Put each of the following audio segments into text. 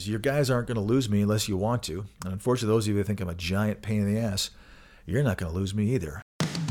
Your guys aren't going to lose me unless you want to. And unfortunately, those of you that think I'm a giant pain in the ass, you're not going to lose me either.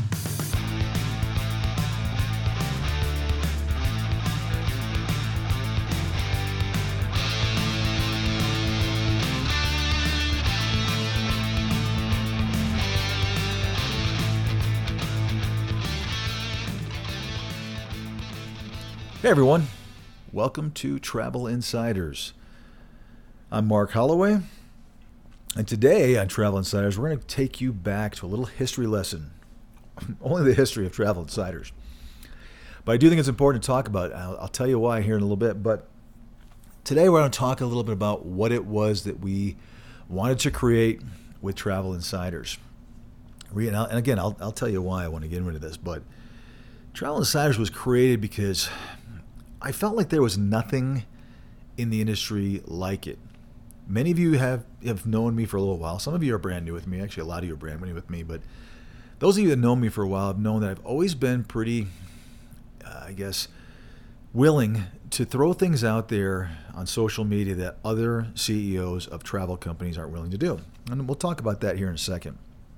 Hey everyone, welcome to Travel Insiders. I'm Mark Holloway, and today on Travel Insiders, we're going to take you back to a little history lesson. Only the history of Travel Insiders. But I do think it's important to talk about. I'll tell you why here in a little bit. But today we're going to talk a little bit about what it was that we wanted to create with Travel Insiders. And again, I'll tell you why I want to get into this. But Travel Insiders was created because I felt like there was nothing in the industry like it. Many of you have known me for a little while. Some of you are brand new with me. Actually, a lot of you are brand new with me. But those of you that know me for a while have known that I've always been pretty, willing to throw things out there on social media that other CEOs of travel companies aren't willing to do. And we'll talk about that here in a second.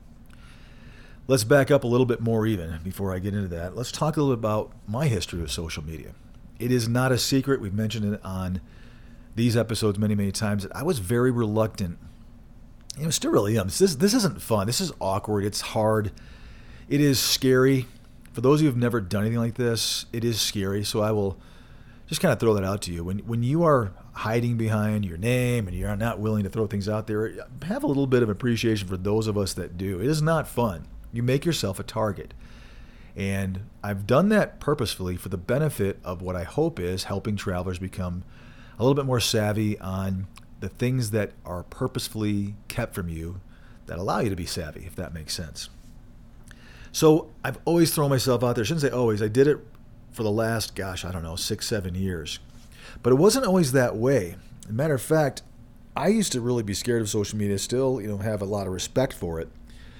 Let's back up a little bit more even before I get into that. Let's talk a little bit about my history with social media. It is not a secret. We've mentioned it on these episodes many, many times that I was very reluctant. Still really am. This isn't fun. This is awkward. It's hard. It is scary. For those of you who have never done anything like this, it is scary. So I will just kind of throw that out to you. When you are hiding behind your name and you're not willing to throw things out there, have a little bit of appreciation for those of us that do. It is not fun. You make yourself a target. And I've done that purposefully for the benefit of what I hope is helping travelers become a little bit more savvy on the things that are purposefully kept from you that allow you to be savvy, if that makes sense. So I've always thrown myself out there. I shouldn't say always. I did it for the last, 6-7 years. But it wasn't always that way. As a matter of fact, I used to really be scared of social media, still, have a lot of respect for it.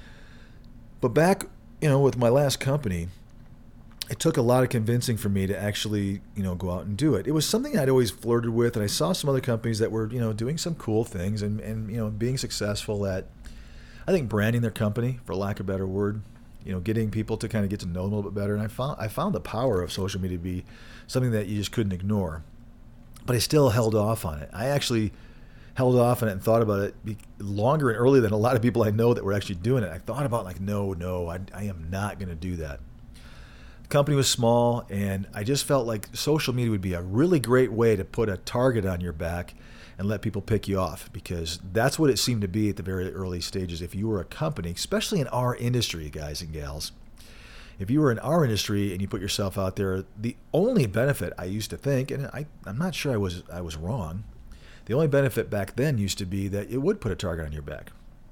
But back, with my last company, it took a lot of convincing for me to actually, go out and do it. It was something I'd always flirted with, and I saw some other companies that were, doing some cool things and being successful at, I think, branding their company, for lack of a better word, getting people to kind of get to know them a little bit better. And I found the power of social media to be something that you just couldn't ignore. But I still held off on it. I actually held off on it and thought about it longer and earlier than a lot of people I know that were actually doing it. I thought about no, I am not going to do that. The company was small, and I just felt like social media would be a really great way to put a target on your back and let people pick you off, because that's what it seemed to be at the very early stages. If you were a company, especially in our industry, guys and gals, if you were in our industry and you put yourself out there, the only benefit I used to think, and I'm not sure I was wrong, the only benefit back then used to be that it would put a target on your back.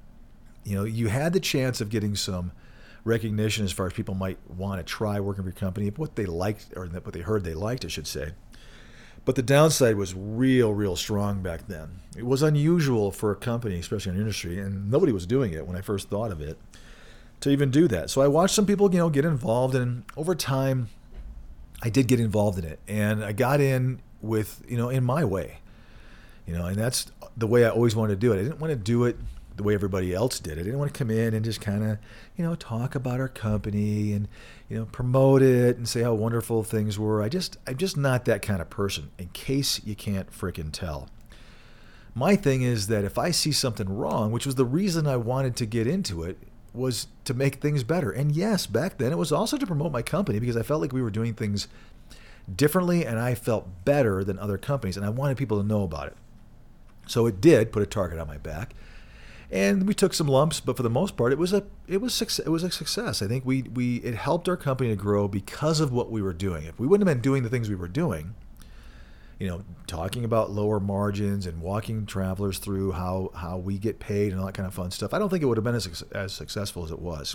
You had the chance of getting some recognition as far as people might want to try working for your company, what they liked, or what they heard they liked, I should say. But the downside was real strong back then. It was unusual for a company, especially in our industry, and nobody was doing it when I first thought of it, to even do that. So I watched some people, get involved, and over time, I did get involved in it. And I got in with, in my way. And that's the way I always wanted to do it. I didn't want to do it the way everybody else did it. I didn't want to come in and just kind of, talk about our company and, promote it and say how wonderful things were. I'm just not that kind of person, in case you can't frickin' tell. My thing is that if I see something wrong, which was the reason I wanted to get into it, was to make things better. And yes, back then it was also to promote my company, because I felt like we were doing things differently and I felt better than other companies, and I wanted people to know about it. So it did put a target on my back, and we took some lumps, but for the most part, it was a success. I think it helped our company to grow because of what we were doing. If we wouldn't have been doing the things we were doing, talking about lower margins and walking travelers through how we get paid and all that kind of fun stuff, I don't think it would have been as successful as it was.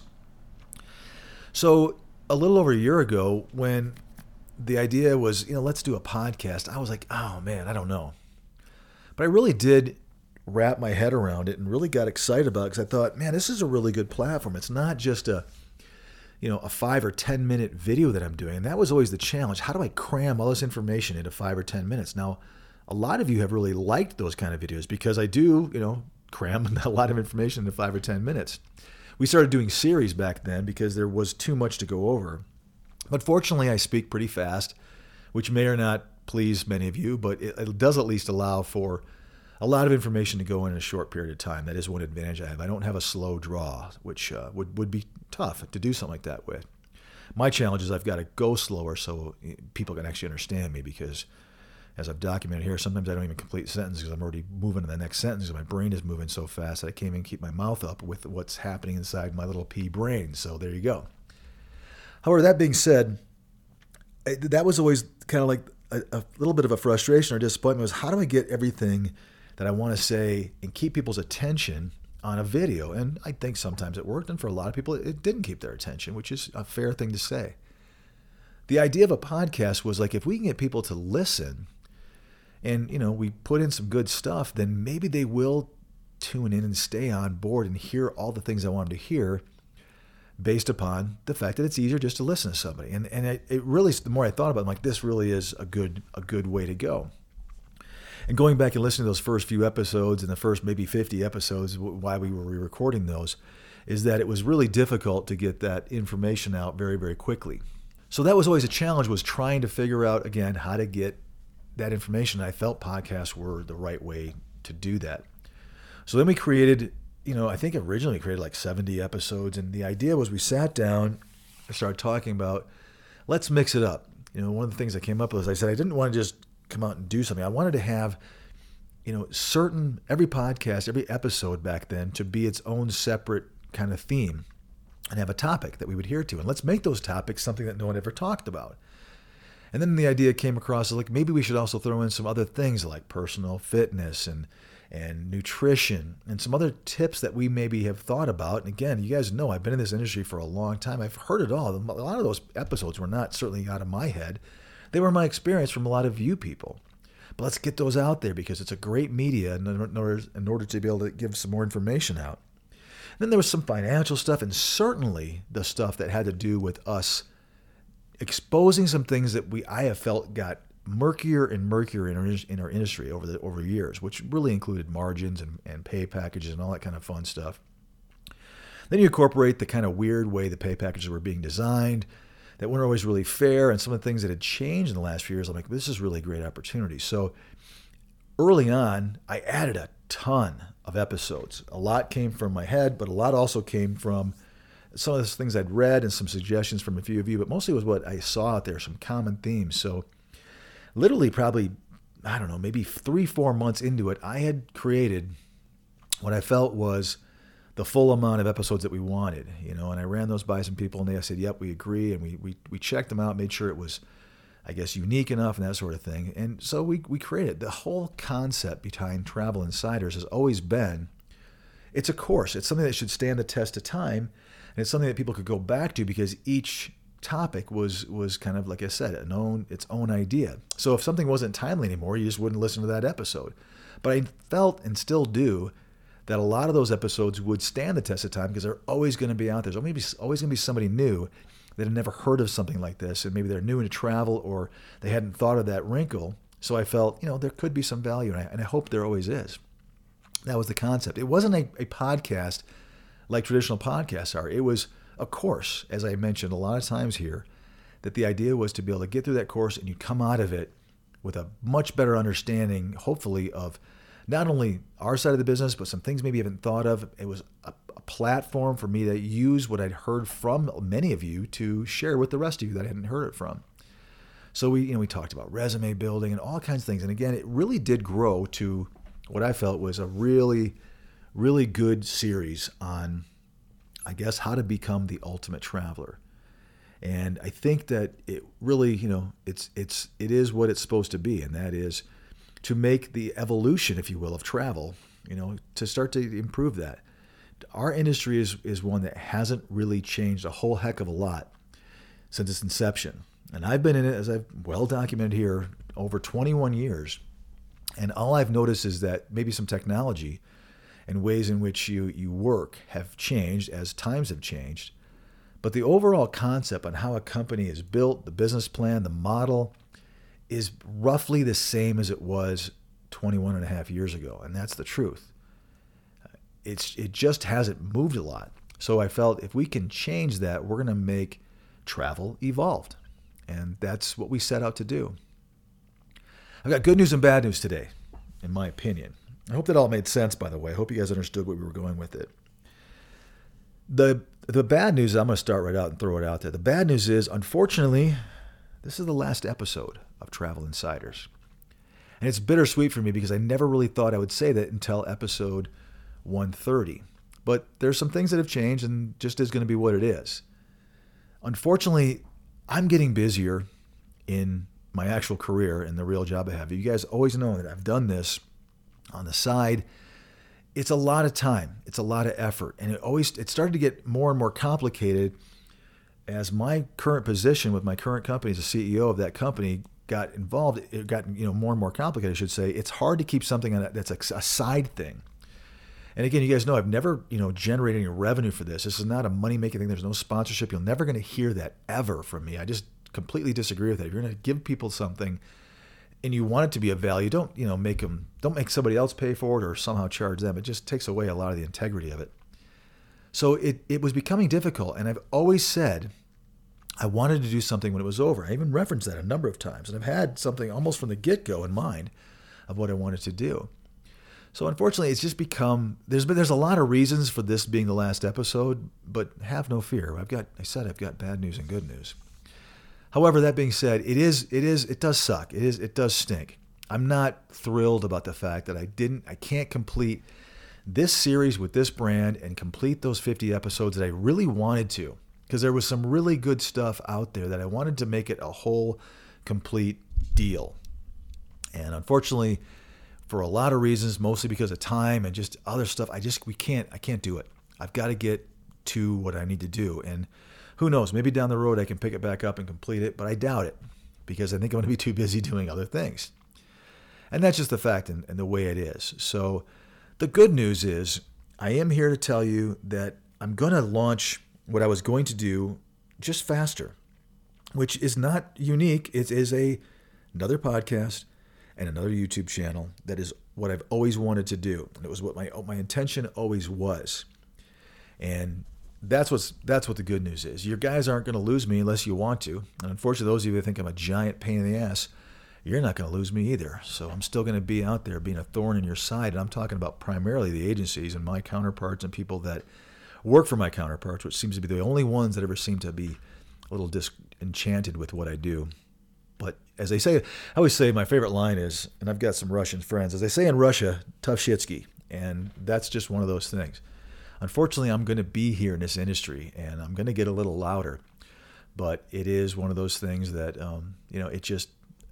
So a little over a year ago, when the idea was, let's do a podcast, I was like, oh man, I don't know. But I really did wrap my head around it and really got excited about it, because I thought, man, this is a really good platform. It's not just a 5 or 10 minute video that I'm doing. And that was always the challenge. How do I cram all this information into 5 or 10 minutes? Now, a lot of you have really liked those kind of videos because I do, cram a lot of information into 5 or 10 minutes. We started doing series back then because there was too much to go over. But fortunately, I speak pretty fast, which may or not please many of you, but it does at least allow for a lot of information to go in a short period of time. That is one advantage I have. I don't have a slow draw, which would be tough to do something like that with. My challenge is I've got to go slower so people can actually understand me, because as I've documented here, sometimes I don't even complete sentences because I'm already moving to the next sentence because my brain is moving so fast that I can't even keep my mouth up with what's happening inside my little pea brain. So there you go. However, that being said, that was always kind of like a little bit of a frustration or disappointment, was how do I get everything that I want to say and keep people's attention on a video? And I think sometimes it worked, and for a lot of people, it didn't keep their attention, which is a fair thing to say. The idea of a podcast was like, if we can get people to listen and, we put in some good stuff, then maybe they will tune in and stay on board and hear all the things I want them to hear, based upon the fact that it's easier just to listen to somebody. And it really, the more I thought about it, I'm like, this really is a good way to go. And going back and listening to those first few episodes and the first maybe 50 episodes, why we were re-recording those, is that it was really difficult to get that information out very, very quickly. So that was always a challenge, was trying to figure out, again, how to get that information. I felt podcasts were the right way to do that. So then we created, I think originally we created like 70 episodes. And the idea was we sat down and started talking about, let's mix it up. One of the things I came up with is I said I didn't want to just come out and do something. I wanted to have, every podcast, every episode back then to be its own separate kind of theme and have a topic that we would adhere to. And let's make those topics something that no one ever talked about. And then the idea came across as like, maybe we should also throw in some other things like personal fitness and nutrition and some other tips that we maybe have thought about. And again, you guys know I've been in this industry for a long time. I've heard it all. A lot of those episodes were not certainly out of my head. They were my experience from a lot of you people. But let's get those out there because it's a great media in order to be able to give some more information out. And then there was some financial stuff, and certainly the stuff that had to do with us exposing some things that I have felt got murkier and murkier in our industry over years, which really included margins and pay packages and all that kind of fun stuff. Then you incorporate the kind of weird way the pay packages were being designed that weren't always really fair, and some of the things that had changed in the last few years. I'm like, this is really a great opportunity. So early on, I added a ton of episodes. A lot came from my head, but a lot also came from some of the things I'd read and some suggestions from a few of you, but mostly was what I saw out there, some common themes. So literally probably, I don't know, maybe 3-4 months into it, I had created what I felt was the full amount of episodes that we wanted, and I ran those by some people and they said, yep, we agree. And we checked them out, made sure it was, I guess, unique enough and that sort of thing. And so we created the whole concept behind Travel Insiders has always been, it's a course. It's something that should stand the test of time. And it's something that people could go back to because each topic was kind of, like I said, its own idea. So if something wasn't timely anymore, you just wouldn't listen to that episode. But I felt, and still do, that a lot of those episodes would stand the test of time because they're always going to be out there. There's always going to be somebody new that had never heard of something like this, and maybe they're new into travel or they hadn't thought of that wrinkle. So I felt, there could be some value, and I hope there always is. That was the concept. It wasn't a podcast like traditional podcasts are. It was a course, as I mentioned a lot of times here, that the idea was to be able to get through that course and you come out of it with a much better understanding, hopefully, of not only our side of the business, but some things maybe you haven't thought of. It was a platform for me to use what I'd heard from many of you to share with the rest of you that I hadn't heard it from. So we talked about resume building and all kinds of things. And again, it really did grow to what I felt was a really, really good series on, I guess, how to become the ultimate traveler. And I think that it really, it is what it's supposed to be, and that is to make the evolution, if you will, of travel, to start to improve that. Our industry is one that hasn't really changed a whole heck of a lot since its inception. And I've been in it, as I've well documented here, over 21 years. And all I've noticed is that maybe some technology and ways in which you work have changed as times have changed. But the overall concept on how a company is built, the business plan, the model, is roughly the same as it was 21 and a half years ago. And that's the truth. It just hasn't moved a lot. So I felt if we can change that, we're going to make travel evolved. And that's what we set out to do. I've got good news and bad news today, in my opinion. I hope that all made sense, by the way. I hope you guys understood where we were going with it. The bad news, I'm going to start right out and throw it out there. The bad news is, unfortunately, this is the last episode of Travel Insiders. And it's bittersweet for me because I never really thought I would say that until episode 130. But there's some things that have changed and just is going to be what it is. Unfortunately, I'm getting busier in my actual career and the real job I have. You guys always know that I've done this on the side. It's a lot of time. It's a lot of effort. And it started to get more and more complicated as my current position with my current company as a CEO of that company got involved. It got more and more complicated, I should say. It's hard to keep something on that's a side thing. And again, you guys know I've never, generated any revenue for this. This is not a money-making thing. There's no sponsorship. You're never going to hear that ever from me. I just completely disagree with that. If you're going to give people something and you want it to be of value, don't make somebody else pay for it or somehow charge them. It just takes away a lot of the integrity of it. So it was becoming difficult. And I've always said I wanted to do something when it was over. I even referenced that a number of times. And I've had something almost from the get-go in mind of what I wanted to do. So unfortunately, it's just become, there's a lot of reasons for this being the last episode, but have no fear. I've got bad news and good news. However, that being said, it does suck. It does stink. I'm not thrilled about the fact that I can't complete this series with this brand and complete those 50 episodes that I really wanted to, because there was some really good stuff out there that I wanted to make it a whole, complete deal. And unfortunately, for a lot of reasons, mostly because of time and just other stuff, I can't do it. I've got to get to what I need to do. And who knows, maybe down the road I can pick it back up and complete it, but I doubt it because I think I'm going to be too busy doing other things. And that's just the fact and the way it is. So the good news is I am here to tell you that I'm going to launch what I was going to do just faster, which is not unique. It is another podcast and another YouTube channel. That is what I've always wanted to do. And it was what my intention always was. And that's what the good news is. Your guys aren't going to lose me unless you want to. And unfortunately, those of you that think I'm a giant pain in the ass, you're not going to lose me either. So I'm still going to be out there being a thorn in your side. And I'm talking about primarily the agencies and my counterparts and people that work for my counterparts, which seems to be the only ones that ever seem to be a little disenchanted with what I do. But as they say, I always say my favorite line is, and I've got some Russian friends, as they say in Russia, tough shitsky. And that's just one of those things. Unfortunately, I'm going to be here in this industry, and I'm going to get a little louder. But it is one of those things that, it just,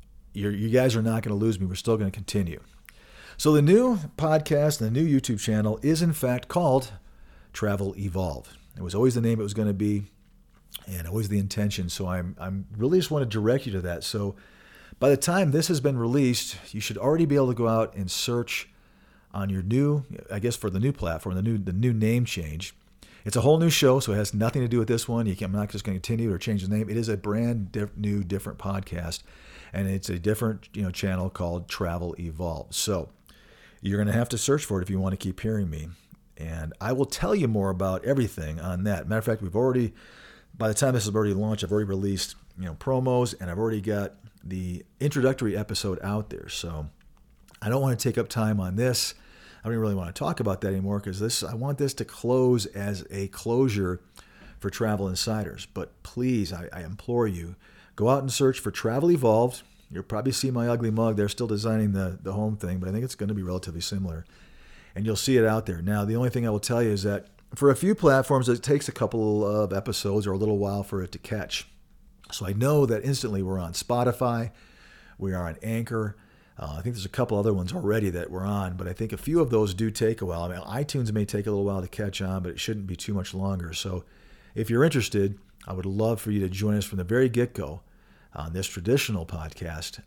you guys are not going to lose me. We're still going to continue. So the new podcast and the new YouTube channel is, in fact, called Travel Evolved. It was always the name it was going to be, and always the intention. So I'm really just want to direct you to that. So by the time this has been released, you should already be able to go out and search on your new, I guess for the new platform, the new name change. It's a whole new show, so it has nothing to do with this one. I'm not just going to continue or change the name. It is a brand new, different podcast, and it's a different channel called Travel Evolved. So you're going to have to search for it if you want to keep hearing me. And I will tell you more about everything on that. Matter of fact, by the time this is already launched, I've already released promos, and I've already got the introductory episode out there. So I don't want to take up time on this. I don't really want to talk about that anymore because I want this to close as a closure for Travel Insiders. But please, I implore you, go out and search for Travel Evolved. You'll probably see my ugly mug. They're still designing the home thing, but I think it's going to be relatively similar. And you'll see it out there. Now, the only thing I will tell you is that for a few platforms, it takes a couple of episodes or a little while for it to catch. So I know that instantly we're on Spotify, we are on Anchor. I think there's a couple other ones already that we're on, but I think a few of those do take a while. I mean, iTunes may take a little while to catch on, but it shouldn't be too much longer. So if you're interested, I would love for you to join us from the very get-go on this traditional podcast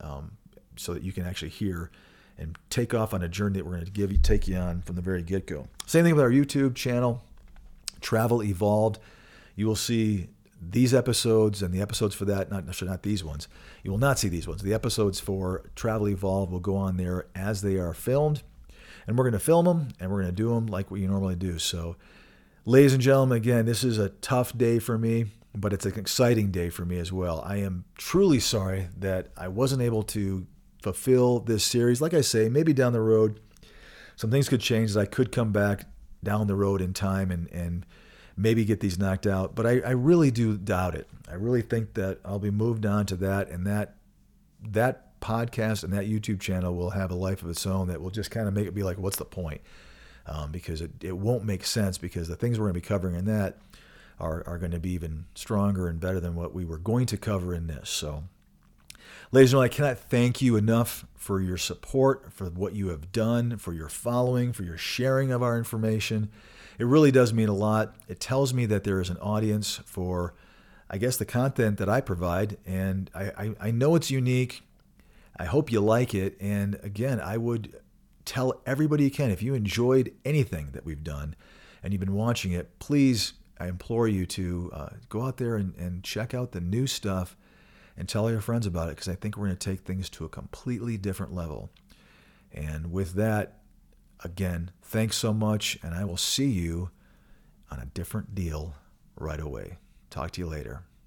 so that you can actually hear and take off on a journey that we're going to take you on from the very get-go. Same thing with our YouTube channel, Travel Evolved. You will see these episodes and the episodes for that, not these ones. You will not see these ones. The episodes for Travel Evolved will go on there as they are filmed. And we're going to film them, and we're going to do them like we normally do. So, ladies and gentlemen, again, this is a tough day for me, but it's an exciting day for me as well. I am truly sorry that I wasn't able to fulfill this series. Like I say, maybe down the road, some things could change. I could come back down the road in time and maybe get these knocked out. But I really do doubt it. I really think that I'll be moved on to that, and that podcast and that YouTube channel will have a life of its own that will just kind of make it be like, what's the point? Because it won't make sense, because the things we're going to be covering in that are going to be even stronger and better than what we were going to cover in this. So, ladies and gentlemen, I cannot thank you enough for your support, for what you have done, for your following, for your sharing of our information. It really does mean a lot. It tells me that there is an audience for, I guess, the content that I provide, and I know it's unique. I hope you like it. And again, I would tell everybody you can, if you enjoyed anything that we've done and you've been watching it, please, I implore you to go out there and check out the new stuff and tell your friends about it, because I think we're going to take things to a completely different level. And with that, again, thanks so much, and I will see you on a different deal right away. Talk to you later.